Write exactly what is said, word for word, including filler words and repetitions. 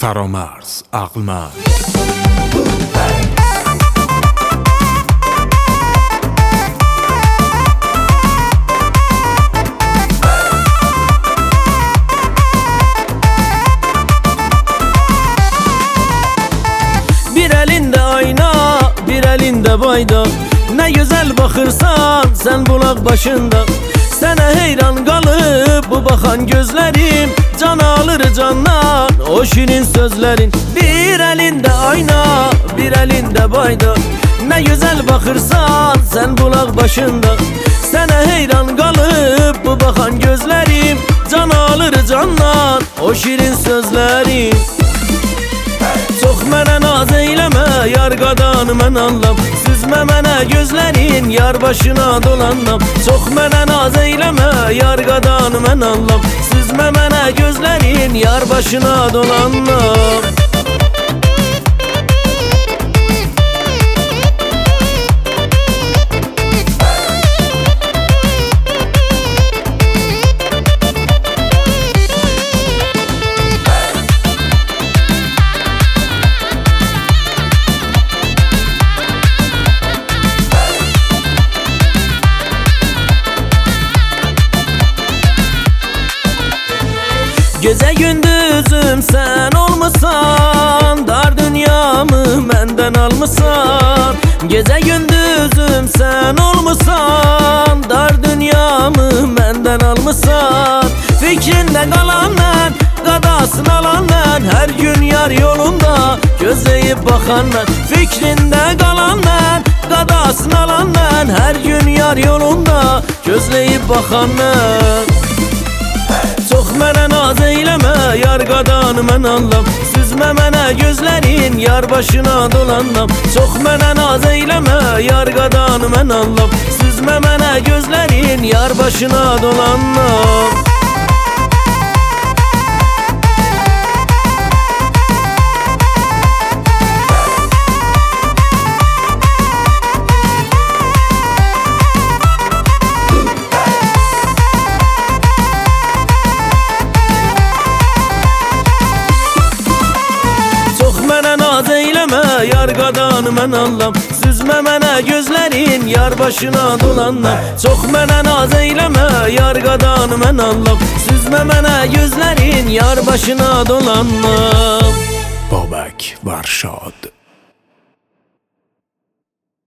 فرامرز عقلمرز. Bir elinde ayna, bir elinde bayda. Ne güzel bakırsan sen bulak başında. Sana heyran kalıp bu bakan gözlerim, can alır candan o şirin sözlerin. Bir elinde ayna, bir elinde bayda. Ne güzel bakırsan sen bulak başında. Sana heyran kalıp bu bakan gözlerim, can alır candan o şirin sözlerin. Çox mənə naz eyləmə, yar qadanı mən anlam. Süzmə mənə gözlərin, yar başına dolanam. Çox mənə naz eyləmə, yar qadanı mən anlam. Süzmə mənə gözlərin, yar başına dolanam. Gece gündüzüm sen olmasan, dar dünyamı benden almışsan. Gece gündüzüm sen olmasan, dar dünyamı benden almışsan. Fikrinde kalan ben, qadasını alan ben. Her gün yar yolunda gözleyip bakan ben. Fikrinde kalan ben, qadasını alan ben. Her gün yar yolunda gözleyip bakan ben. Çox mənə naz eyləmə, yar qadanı mən anlam. Süzmə mənə gözlərin, yar başına dolanam. Çox mənə naz eyləmə, yar qadanı mən anlam. Süzmə mənə gözlərin, yar başına dolanam. Yar qadanı mən anlam. Süzmə mənə gözlərin, yar başına dolanam. Çox mənə naz eyləmə, yar qadanı mən anlam. Süzmə mənə gözlərin, yar başına dolanam. بابک ورشاد.